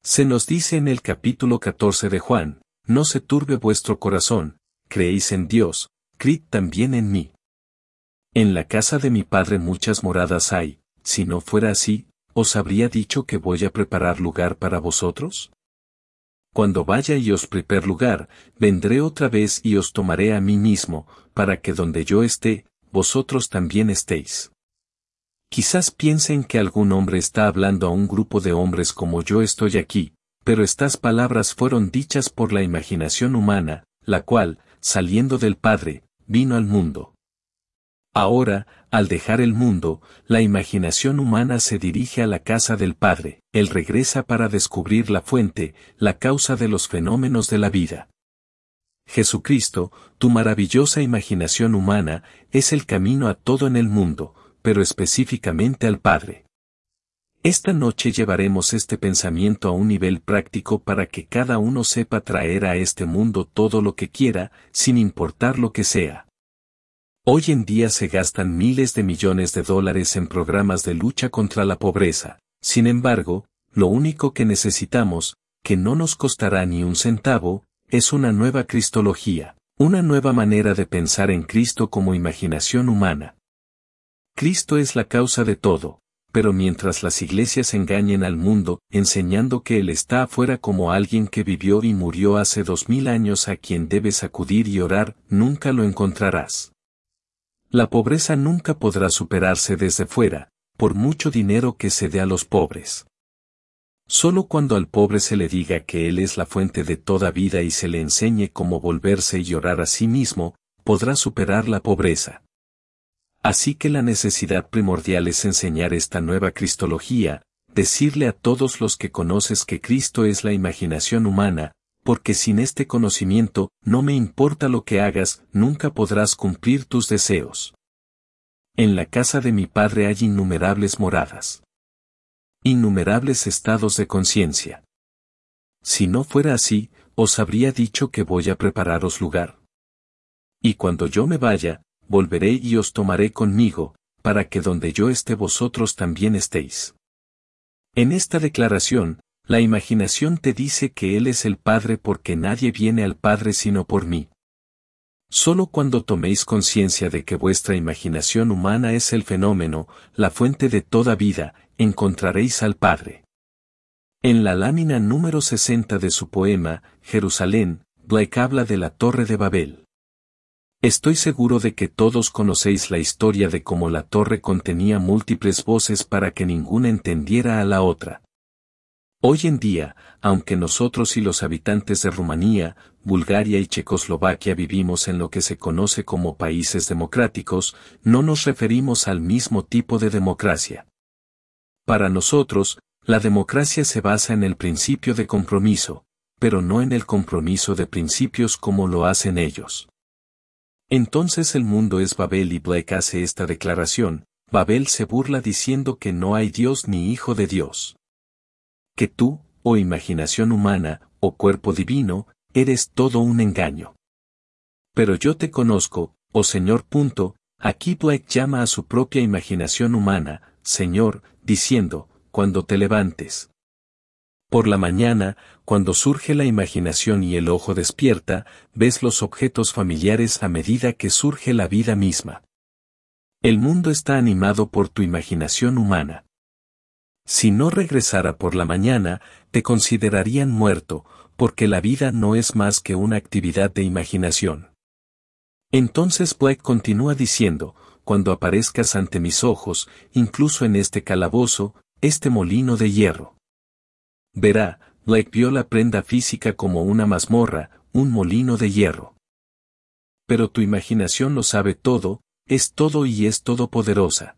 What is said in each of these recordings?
Se nos dice en el capítulo 14 de Juan, no se turbe vuestro corazón, creéis en Dios, creed también en mí. En la casa de mi Padre muchas moradas hay, si no fuera así, ¿os habría dicho que voy a preparar lugar para vosotros? Cuando vaya y os prepare lugar, vendré otra vez y os tomaré a mí mismo, para que donde yo esté, vosotros también estéis. Quizás piensen que algún hombre está hablando a un grupo de hombres como yo estoy aquí, pero estas palabras fueron dichas por la imaginación humana, la cual, saliendo del Padre, vino al mundo. Ahora, al dejar el mundo, la imaginación humana se dirige a la casa del Padre, Él regresa para descubrir la fuente, la causa de los fenómenos de la vida. Jesucristo, tu maravillosa imaginación humana, es el camino a todo en el mundo, pero específicamente al Padre. Esta noche llevaremos este pensamiento a un nivel práctico para que cada uno sepa traer a este mundo todo lo que quiera, sin importar lo que sea. Hoy en día se gastan miles de millones de dólares en programas de lucha contra la pobreza. Sin embargo, lo único que necesitamos, que no nos costará ni un centavo, es una nueva cristología, una nueva manera de pensar en Cristo como imaginación humana. Cristo es la causa de todo, pero mientras las iglesias engañen al mundo, enseñando que Él está afuera como alguien que vivió y murió hace 2000 años a quien debes acudir y orar, nunca lo encontrarás. La pobreza nunca podrá superarse desde fuera, por mucho dinero que se dé a los pobres. Solo cuando al pobre se le diga que Él es la fuente de toda vida y se le enseñe cómo volverse y orar a sí mismo, podrá superar la pobreza. Así que la necesidad primordial es enseñar esta nueva cristología, decirle a todos los que conoces que Cristo es la imaginación humana, porque sin este conocimiento, no me importa lo que hagas, nunca podrás cumplir tus deseos. En la casa de mi Padre hay innumerables moradas. Innumerables estados de conciencia. Si no fuera así, os habría dicho que voy a prepararos lugar. Y cuando yo me vaya, volveré y os tomaré conmigo, para que donde yo esté vosotros también estéis. En esta declaración, la imaginación te dice que Él es el Padre porque nadie viene al Padre sino por mí. Solo cuando toméis conciencia de que vuestra imaginación humana es el fenómeno, la fuente de toda vida, encontraréis al Padre. En la lámina número 60 de su poema, Jerusalén, Blake habla de la Torre de Babel. Estoy seguro de que todos conocéis la historia de cómo la torre contenía múltiples voces para que ninguna entendiera a la otra. Hoy en día, aunque nosotros y los habitantes de Rumanía, Bulgaria y Checoslovaquia vivimos en lo que se conoce como países democráticos, no nos referimos al mismo tipo de democracia. Para nosotros, la democracia se basa en el principio de compromiso, pero no en el compromiso de principios como lo hacen ellos. Entonces el mundo es Babel y Blake hace esta declaración, Babel se burla diciendo que no hay Dios ni Hijo de Dios. Que tú, oh imaginación humana, oh cuerpo divino, eres todo un engaño. Pero yo te conozco, oh Señor. Aquí Blake llama a su propia imaginación humana, Señor, diciendo, cuando te levantes. Por la mañana, cuando surge la imaginación y el ojo despierta, ves los objetos familiares a medida que surge la vida misma. El mundo está animado por tu imaginación humana. Si no regresara por la mañana, te considerarían muerto, porque la vida no es más que una actividad de imaginación. Entonces Blake continúa diciendo, cuando aparezcas ante mis ojos, incluso en este calabozo, este molino de hierro. Verá, Blake vio la prenda física como una mazmorra, un molino de hierro. Pero tu imaginación lo sabe todo, es todo y es todopoderosa.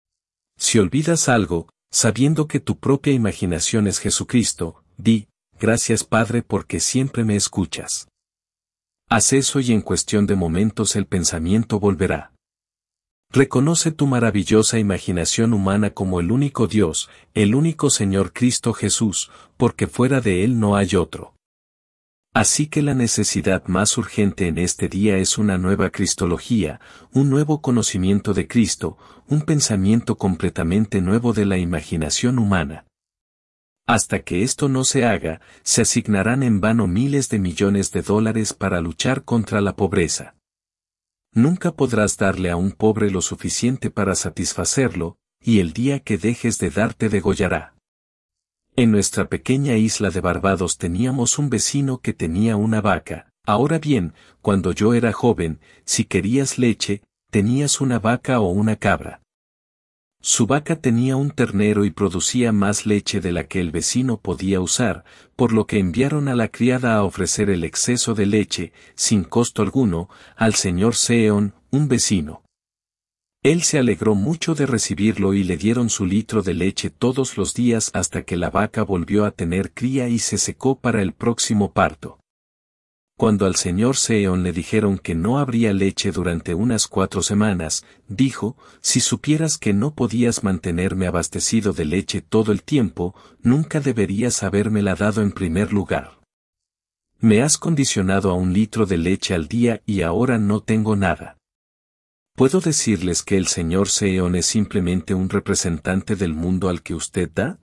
Si olvidas algo, sabiendo que tu propia imaginación es Jesucristo, di, gracias Padre porque siempre me escuchas. Haz eso y en cuestión de momentos el pensamiento volverá. Reconoce tu maravillosa imaginación humana como el único Dios, el único Señor Cristo Jesús, porque fuera de Él no hay otro. Así que la necesidad más urgente en este día es una nueva cristología, un nuevo conocimiento de Cristo, un pensamiento completamente nuevo de la imaginación humana. Hasta que esto no se haga, se asignarán en vano miles de millones de dólares para luchar contra la pobreza. Nunca podrás darle a un pobre lo suficiente para satisfacerlo, y el día que dejes de dar te degollará. En nuestra pequeña isla de Barbados teníamos un vecino que tenía una vaca. Ahora bien, cuando yo era joven, si querías leche, tenías una vaca o una cabra. Su vaca tenía un ternero y producía más leche de la que el vecino podía usar, por lo que enviaron a la criada a ofrecer el exceso de leche, sin costo alguno, al señor Seon, un vecino. Él se alegró mucho de recibirlo y le dieron su litro de leche todos los días hasta que la vaca volvió a tener cría y se secó para el próximo parto. Cuando al señor Seon le dijeron que no habría leche durante unas 4 semanas, dijo, si supieras que no podías mantenerme abastecido de leche todo el tiempo, nunca deberías habérmela dado en primer lugar. Me has condicionado a 1 litro de leche al día y ahora no tengo nada. ¿Puedo decirles que el señor Seon es simplemente un representante del mundo al que usted da?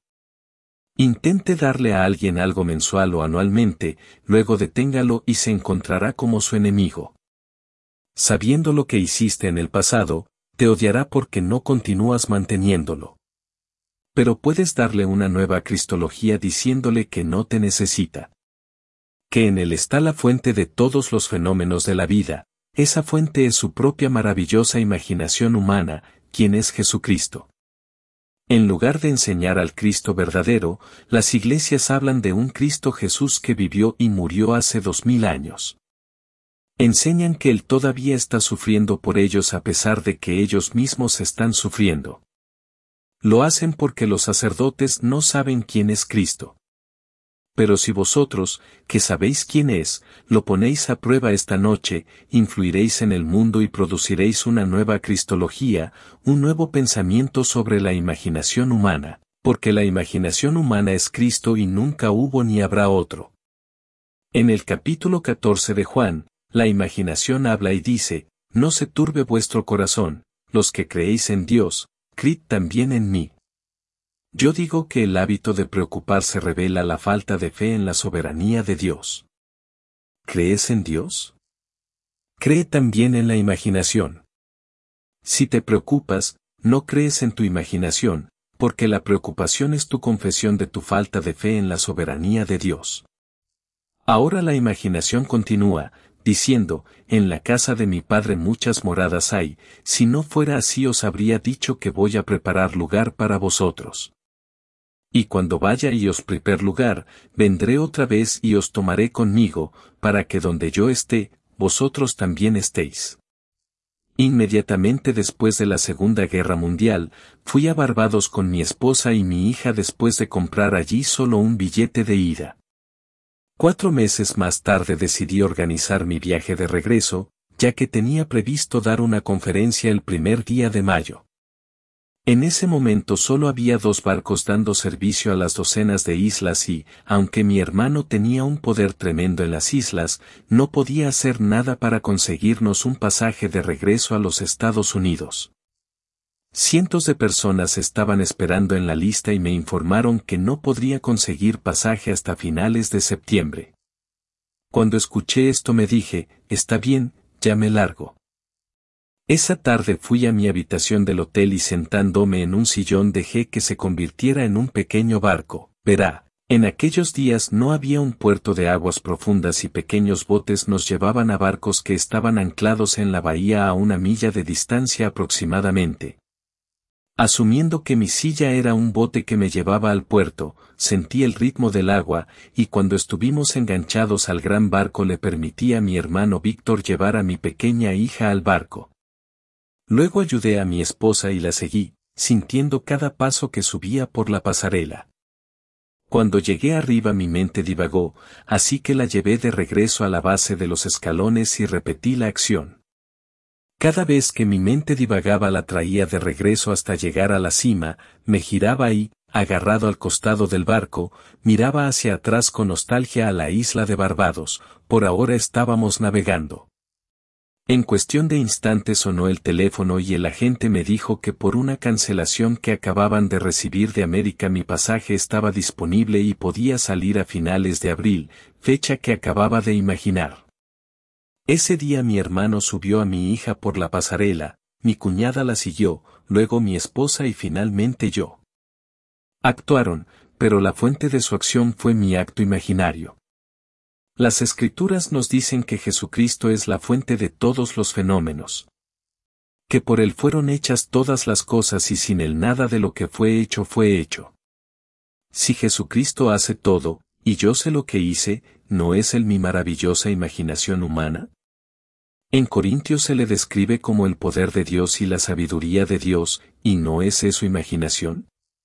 Intente darle a alguien algo mensual o anualmente, luego deténgalo y se encontrará como su enemigo. Sabiendo lo que hiciste en el pasado, te odiará porque no continúas manteniéndolo. Pero puedes darle una nueva cristología diciéndole que no te necesita. Que en él está la fuente de todos los fenómenos de la vida, esa fuente es su propia maravillosa imaginación humana, quien es Jesucristo. En lugar de enseñar al Cristo verdadero, las iglesias hablan de un Cristo Jesús que vivió y murió hace 2000 años. Enseñan que Él todavía está sufriendo por ellos a pesar de que ellos mismos están sufriendo. Lo hacen porque los sacerdotes no saben quién es Cristo. Pero si vosotros, que sabéis quién es, lo ponéis a prueba esta noche, influiréis en el mundo y produciréis una nueva cristología, un nuevo pensamiento sobre la imaginación humana, porque la imaginación humana es Cristo y nunca hubo ni habrá otro. En el capítulo 14 de Juan, la imaginación habla y dice, no se turbe vuestro corazón, los que creéis en Dios, creed también en mí. Yo digo que el hábito de preocuparse revela la falta de fe en la soberanía de Dios. ¿Crees en Dios? Cree también en la imaginación. Si te preocupas, no crees en tu imaginación, porque la preocupación es tu confesión de tu falta de fe en la soberanía de Dios. Ahora la imaginación continúa, diciendo, en la casa de mi Padre muchas moradas hay, si no fuera así os habría dicho que voy a preparar lugar para vosotros. Y cuando vaya y os prepare lugar, vendré otra vez y os tomaré conmigo, para que donde yo esté, vosotros también estéis. Inmediatamente después de la Segunda Guerra Mundial, fui a Barbados con mi esposa y mi hija después de comprar allí solo un billete de ida. 4 meses más tarde decidí organizar mi viaje de regreso, ya que tenía previsto dar una conferencia el primer día de mayo. En ese momento solo había 2 barcos dando servicio a las docenas de islas y, aunque mi hermano tenía un poder tremendo en las islas, no podía hacer nada para conseguirnos un pasaje de regreso a los Estados Unidos. Cientos de personas estaban esperando en la lista y me informaron que no podría conseguir pasaje hasta finales de septiembre. Cuando escuché esto me dije, está bien, ya me largo. Esa tarde fui a mi habitación del hotel y sentándome en un sillón dejé que se convirtiera en un pequeño barco. Verá, en aquellos días no había un puerto de aguas profundas y pequeños botes nos llevaban a barcos que estaban anclados en la bahía a 1 milla de distancia aproximadamente. Asumiendo que mi silla era un bote que me llevaba al puerto, sentí el ritmo del agua, y cuando estuvimos enganchados al gran barco le permití a mi hermano Víctor llevar a mi pequeña hija al barco. Luego ayudé a mi esposa y la seguí, sintiendo cada paso que subía por la pasarela. Cuando llegué arriba mi mente divagó, así que la llevé de regreso a la base de los escalones y repetí la acción. Cada vez que mi mente divagaba la traía de regreso hasta llegar a la cima, me giraba y, agarrado al costado del barco, miraba hacia atrás con nostalgia a la isla de Barbados, por ahora estábamos navegando. En cuestión de instantes sonó el teléfono y el agente me dijo que por una cancelación que acababan de recibir de América mi pasaje estaba disponible y podía salir a finales de abril, fecha que acababa de imaginar. Ese día mi hermano subió a mi hija por la pasarela, mi cuñada la siguió, luego mi esposa y finalmente yo. Actuaron, pero la fuente de su acción fue mi acto imaginario. Las Escrituras nos dicen que Jesucristo es la fuente de todos los fenómenos. Que por Él fueron hechas todas las cosas y sin Él nada de lo que fue hecho fue hecho. Si Jesucristo hace todo, y yo sé lo que hice, ¿no es Él mi maravillosa imaginación humana? En Corintios se le describe como el poder de Dios y la sabiduría de Dios, ¿y no es eso imaginación?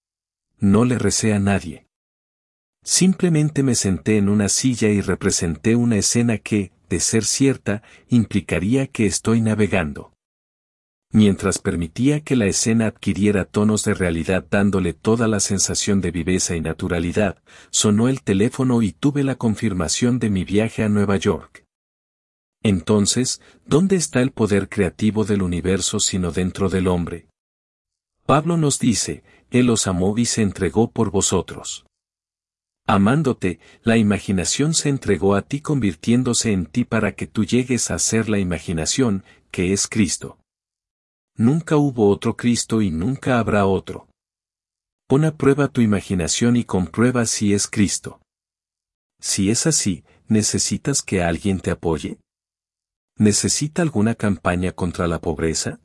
No le recé a nadie. Simplemente me senté en una silla y representé una escena que, de ser cierta, implicaría que estoy navegando. Mientras permitía que la escena adquiriera tonos de realidad dándole toda la sensación de viveza y naturalidad, sonó el teléfono y tuve la confirmación de mi viaje a Nueva York. Entonces, ¿dónde está el poder creativo del universo sino dentro del hombre? Pablo nos dice, Él os amó y se entregó por vosotros. Amándote, la imaginación se entregó a ti convirtiéndose en ti para que tú llegues a ser la imaginación, que es Cristo. Nunca hubo otro Cristo y nunca habrá otro. Pon a prueba tu imaginación y comprueba si es Cristo. Si es así, ¿necesitas que alguien te apoye? ¿Necesita alguna campaña contra la pobreza?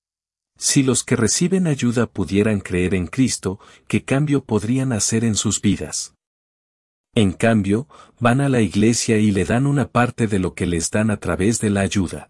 Si los que reciben ayuda pudieran creer en Cristo, ¿qué cambio podrían hacer en sus vidas? En cambio, van a la iglesia y le dan una parte de lo que les dan a través de la ayuda.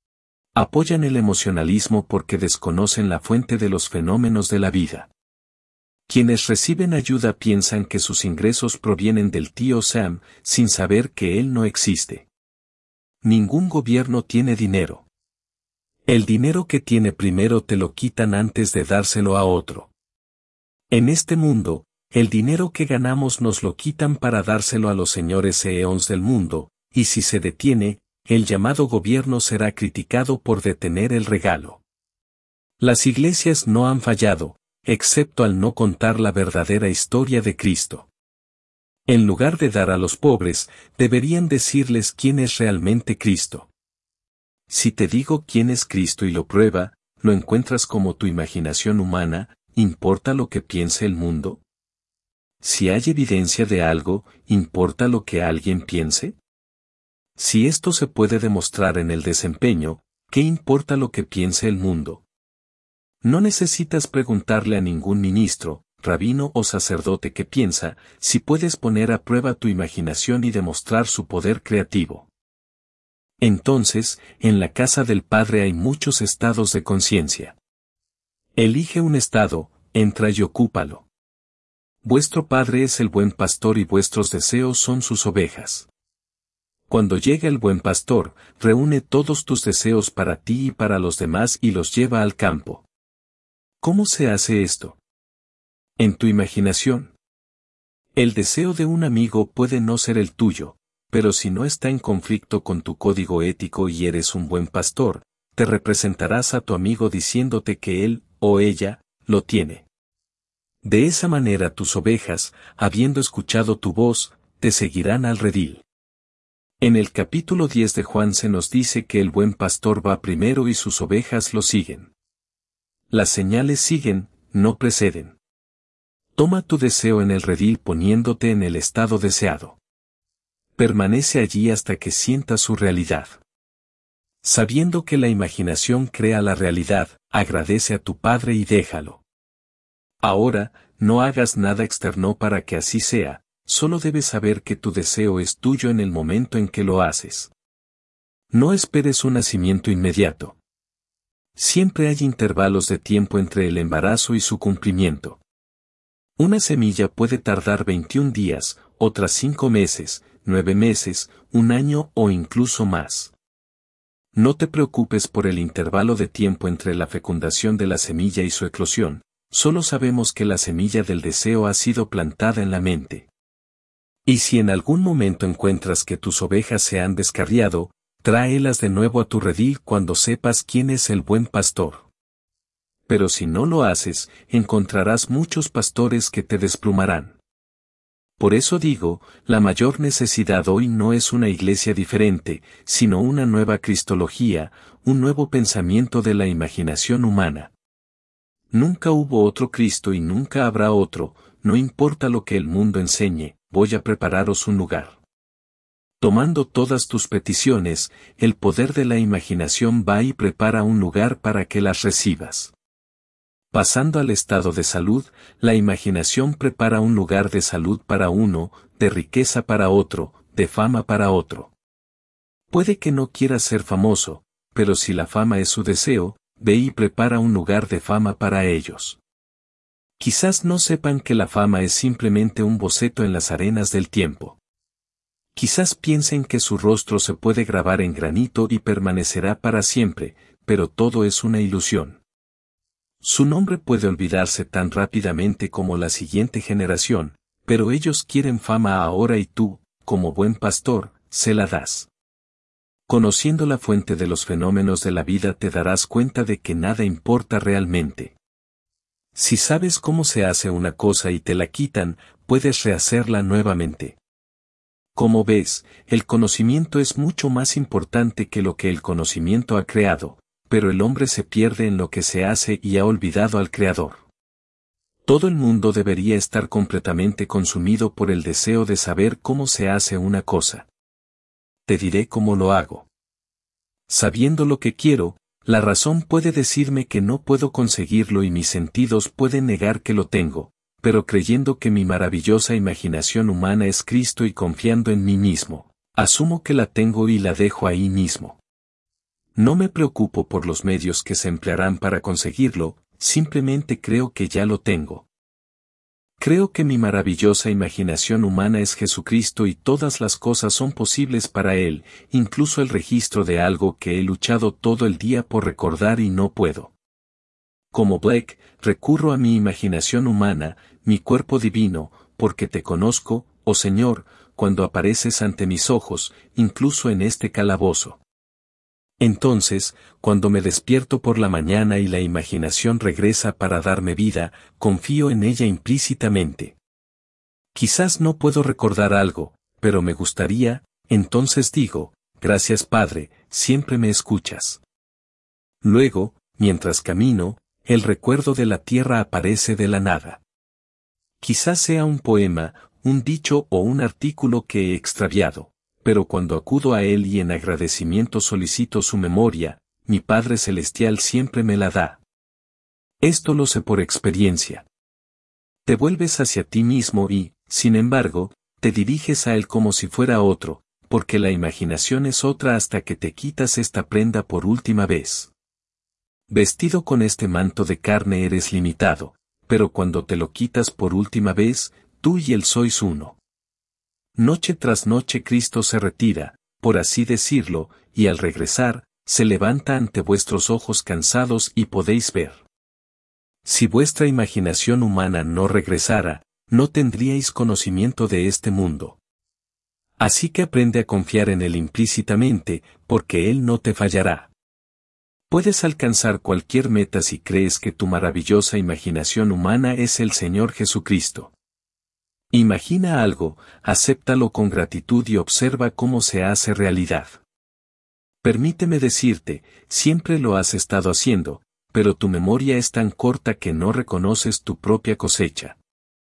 Apoyan el emocionalismo porque desconocen la fuente de los fenómenos de la vida. Quienes reciben ayuda piensan que sus ingresos provienen del tío Sam, sin saber que él no existe. Ningún gobierno tiene dinero. El dinero que tiene primero te lo quitan antes de dárselo a otro. En este mundo, el dinero que ganamos nos lo quitan para dárselo a los señores eons del mundo, y si se detiene, el llamado gobierno será criticado por detener el regalo. Las iglesias no han fallado, excepto al no contar la verdadera historia de Cristo. En lugar de dar a los pobres, deberían decirles quién es realmente Cristo. Si te digo quién es Cristo y lo prueba, ¿lo encuentras como tu imaginación humana? ¿Importa lo que piense el mundo? Si hay evidencia de algo, ¿importa lo que alguien piense? Si esto se puede demostrar en el desempeño, ¿qué importa lo que piense el mundo? No necesitas preguntarle a ningún ministro, rabino o sacerdote qué piensa, si puedes poner a prueba tu imaginación y demostrar su poder creativo. Entonces, en la casa del Padre hay muchos estados de conciencia. Elige un estado, entra y ocúpalo. Vuestro Padre es el buen pastor y vuestros deseos son sus ovejas. Cuando llega el buen pastor, reúne todos tus deseos para ti y para los demás y los lleva al campo. ¿Cómo se hace esto? En tu imaginación. El deseo de un amigo puede no ser el tuyo, pero si no está en conflicto con tu código ético y eres un buen pastor, te representarás a tu amigo diciéndote que él, o ella, lo tiene. De esa manera tus ovejas, habiendo escuchado tu voz, te seguirán al redil. En el capítulo 10 de Juan se nos dice que el buen pastor va primero y sus ovejas lo siguen. Las señales siguen, no preceden. Toma tu deseo en el redil poniéndote en el estado deseado. Permanece allí hasta que sientas su realidad. Sabiendo que la imaginación crea la realidad, agradece a tu Padre y déjalo. Ahora, no hagas nada externo para que así sea, solo debes saber que tu deseo es tuyo en el momento en que lo haces. No esperes un nacimiento inmediato. Siempre hay intervalos de tiempo entre el embarazo y su cumplimiento. Una semilla puede tardar 21 días, otras 5 meses, 9 meses, 1 año o incluso más. No te preocupes por el intervalo de tiempo entre la fecundación de la semilla y su eclosión, solo sabemos que la semilla del deseo ha sido plantada en la mente. Y si en algún momento encuentras que tus ovejas se han descarriado, Tráelas de nuevo a tu redil cuando sepas quién es el buen pastor. Pero si no lo haces, encontrarás muchos pastores que te desplumarán. Por eso digo, la mayor necesidad hoy no es una iglesia diferente, sino una nueva cristología, un nuevo pensamiento de la imaginación humana. Nunca hubo otro Cristo y nunca habrá otro, no importa lo que el mundo enseñe, voy a prepararos un lugar. Tomando todas tus peticiones, el poder de la imaginación va y prepara un lugar para que las recibas. Pasando al estado de salud, la imaginación prepara un lugar de salud para uno, de riqueza para otro, de fama para otro. Puede que no quiera ser famoso, pero si la fama es su deseo, ve y prepara un lugar de fama para ellos. Quizás no sepan que la fama es simplemente un boceto en las arenas del tiempo. Quizás piensen que su rostro se puede grabar en granito y permanecerá para siempre, pero todo es una ilusión. Su nombre puede olvidarse tan rápidamente como la siguiente generación, pero ellos quieren fama ahora y tú, como buen pastor, se la das. Conociendo la fuente de los fenómenos de la vida te darás cuenta de que nada importa realmente. Si sabes cómo se hace una cosa y te la quitan, puedes rehacerla nuevamente. Como ves, el conocimiento es mucho más importante que lo que el conocimiento ha creado, pero el hombre se pierde en lo que se hace y ha olvidado al Creador. Todo el mundo debería estar completamente consumido por el deseo de saber cómo se hace una cosa. Te diré cómo lo hago. Sabiendo lo que quiero, la razón puede decirme que no puedo conseguirlo y mis sentidos pueden negar que lo tengo, pero creyendo que mi maravillosa imaginación humana es Cristo y confiando en mí mismo, asumo que la tengo y la dejo ahí mismo. No me preocupo por los medios que se emplearán para conseguirlo, simplemente creo que ya lo tengo. Creo que mi maravillosa imaginación humana es Jesucristo y todas las cosas son posibles para Él, incluso el registro de algo que he luchado todo el día por recordar y no puedo. Como Blake, recurro a mi imaginación humana, mi cuerpo divino, porque te conozco, oh Señor, cuando apareces ante mis ojos, incluso en este calabozo. Entonces, cuando me despierto por la mañana y la imaginación regresa para darme vida, confío en ella implícitamente. Quizás no puedo recordar algo, pero me gustaría, entonces digo, gracias Padre, siempre me escuchas. Luego, mientras camino, el recuerdo de la tierra aparece de la nada. Quizás sea un poema, un dicho o un artículo que he extraviado. Pero cuando acudo a Él y en agradecimiento solicito su memoria, mi Padre Celestial siempre me la da. Esto lo sé por experiencia. Te vuelves hacia ti mismo y, sin embargo, te diriges a Él como si fuera otro, porque la imaginación es otra hasta que te quitas esta prenda por última vez. Vestido con este manto de carne eres limitado, pero cuando te lo quitas por última vez, tú y Él sois uno. Noche tras noche Cristo se retira, por así decirlo, y al regresar, se levanta ante vuestros ojos cansados y podéis ver. Si vuestra imaginación humana no regresara, no tendríais conocimiento de este mundo. Así que aprende a confiar en Él implícitamente, porque Él no te fallará. Puedes alcanzar cualquier meta si crees que tu maravillosa imaginación humana es el Señor Jesucristo. Imagina algo, acéptalo con gratitud y observa cómo se hace realidad. Permíteme decirte, siempre lo has estado haciendo, pero tu memoria es tan corta que no reconoces tu propia cosecha.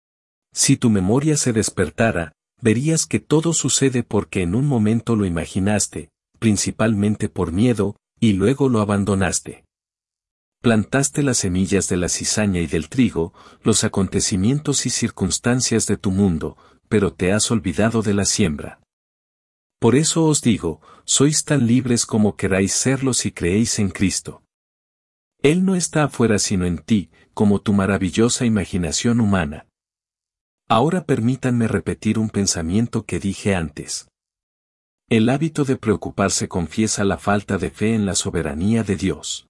Si tu memoria se despertara, verías que todo sucede porque en un momento lo imaginaste, principalmente por miedo, y luego lo abandonaste. Plantaste las semillas de la cizaña y del trigo, los acontecimientos y circunstancias de tu mundo, pero te has olvidado de la siembra. Por eso os digo, sois tan libres como queráis serlo si creéis en Cristo. Él no está afuera sino en ti, como tu maravillosa imaginación humana. Ahora permítanme repetir un pensamiento que dije antes. El hábito de preocuparse confiesa la falta de fe en la soberanía de Dios.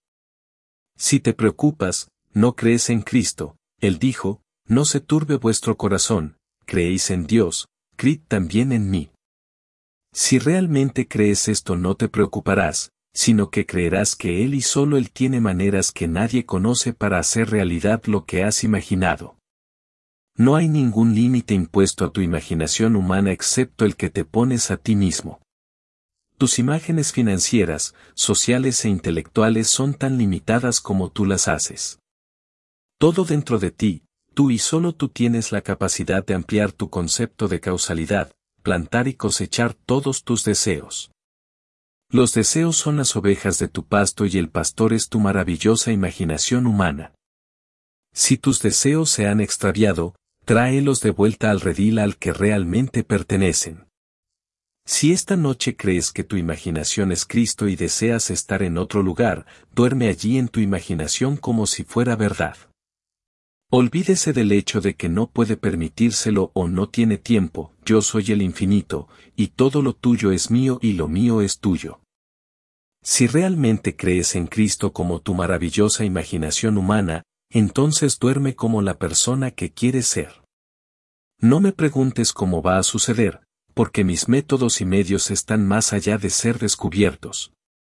Si te preocupas, no crees en Cristo, Él dijo, no se turbe vuestro corazón, creéis en Dios, creed también en mí. Si realmente crees esto no te preocuparás, sino que creerás que Él y solo Él tiene maneras que nadie conoce para hacer realidad lo que has imaginado. No hay ningún límite impuesto a tu imaginación humana excepto el que te pones a ti mismo. Tus imágenes financieras, sociales e intelectuales son tan limitadas como tú las haces. Todo dentro de ti, tú y solo tú tienes la capacidad de ampliar tu concepto de causalidad, plantar y cosechar todos tus deseos. Los deseos son las ovejas de tu pasto y el pastor es tu maravillosa imaginación humana. Si tus deseos se han extraviado, tráelos de vuelta al redil al que realmente pertenecen. Si esta noche crees que tu imaginación es Cristo y deseas estar en otro lugar, duerme allí en tu imaginación como si fuera verdad. Olvídese del hecho de que no puede permitírselo o no tiene tiempo, yo soy el infinito, y todo lo tuyo es mío y lo mío es tuyo. Si realmente crees en Cristo como tu maravillosa imaginación humana, entonces duerme como la persona que quieres ser. No me preguntes cómo va a suceder, porque mis métodos y medios están más allá de ser descubiertos.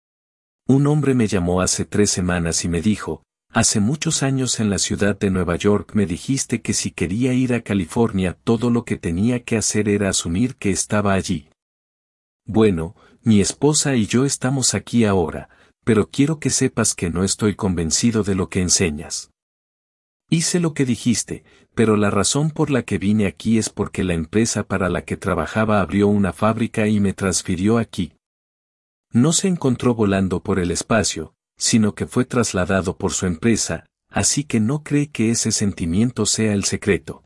Un hombre me llamó hace 3 semanas y me dijo, hace muchos años en la ciudad de Nueva York me dijiste que si quería ir a California todo lo que tenía que hacer era asumir que estaba allí. Bueno, mi esposa y yo estamos aquí ahora, pero quiero que sepas que no estoy convencido de lo que enseñas. Hice lo que dijiste, pero la razón por la que vine aquí es porque la empresa para la que trabajaba abrió una fábrica y me transfirió aquí. No se encontró volando por el espacio, sino que fue trasladado por su empresa, así que no cree que ese sentimiento sea el secreto.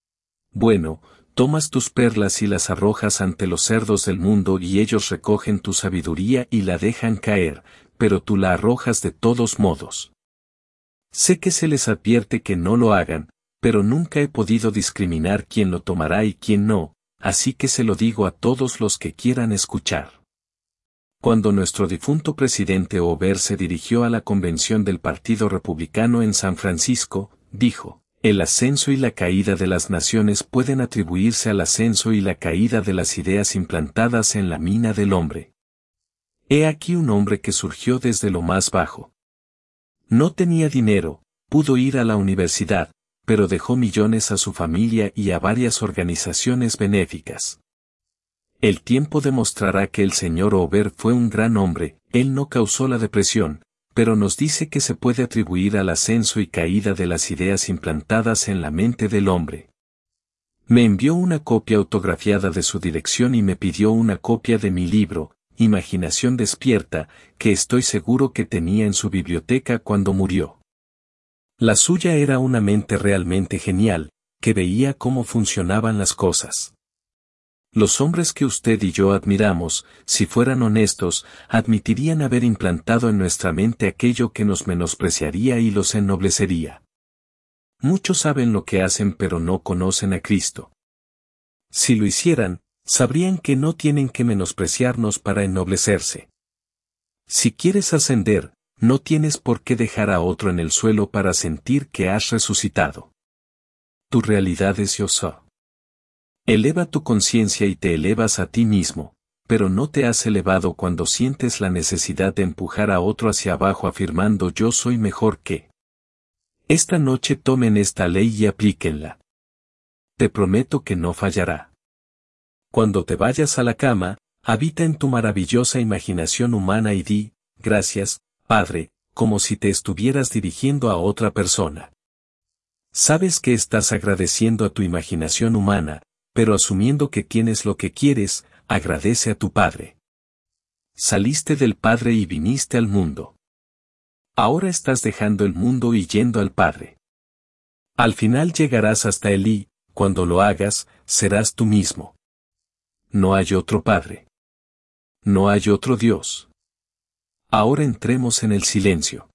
Bueno, tomas tus perlas y las arrojas ante los cerdos del mundo y ellos recogen tu sabiduría y la dejan caer, pero tú la arrojas de todos modos. Sé que se les advierte que no lo hagan, pero nunca he podido discriminar quién lo tomará y quién no, así que se lo digo a todos los que quieran escuchar. Cuando nuestro difunto presidente Hoover se dirigió a la convención del Partido Republicano en San Francisco, dijo, el ascenso y la caída de las naciones pueden atribuirse al ascenso y la caída de las ideas implantadas en la mina del hombre. He aquí un hombre que surgió desde lo más bajo. No tenía dinero, pudo ir a la universidad, pero dejó millones a su familia y a varias organizaciones benéficas. El tiempo demostrará que el señor Hoover fue un gran hombre, él no causó la depresión, pero nos dice que se puede atribuir al ascenso y caída de las ideas implantadas en la mente del hombre. Me envió una copia autografiada de su dirección y me pidió una copia de mi libro, Imaginación Despierta, que estoy seguro que tenía en su biblioteca cuando murió. La suya era una mente realmente genial, que veía cómo funcionaban las cosas. Los hombres que usted y yo admiramos, si fueran honestos, admitirían haber implantado en nuestra mente aquello que nos menospreciaría y los ennoblecería. Muchos saben lo que hacen pero no conocen a Cristo. Si lo hicieran, sabrían que no tienen que menospreciarnos para ennoblecerse. Si quieres ascender, no tienes por qué dejar a otro en el suelo para sentir que has resucitado. Tu realidad es yo soy. Eleva tu conciencia y te elevas a ti mismo, pero no te has elevado cuando sientes la necesidad de empujar a otro hacia abajo afirmando yo soy mejor que. Esta noche tomen esta ley y aplíquenla. Te prometo que no fallará. Cuando te vayas a la cama, habita en tu maravillosa imaginación humana y di, gracias, Padre, como si te estuvieras dirigiendo a otra persona. Sabes que estás agradeciendo a tu imaginación humana, pero asumiendo que tienes lo que quieres, agradece a tu Padre. Saliste del Padre y viniste al mundo. Ahora estás dejando el mundo y yendo al Padre. Al final llegarás hasta él y, cuando lo hagas, serás tú mismo. No hay otro Padre. No hay otro Dios. Ahora entremos en el silencio.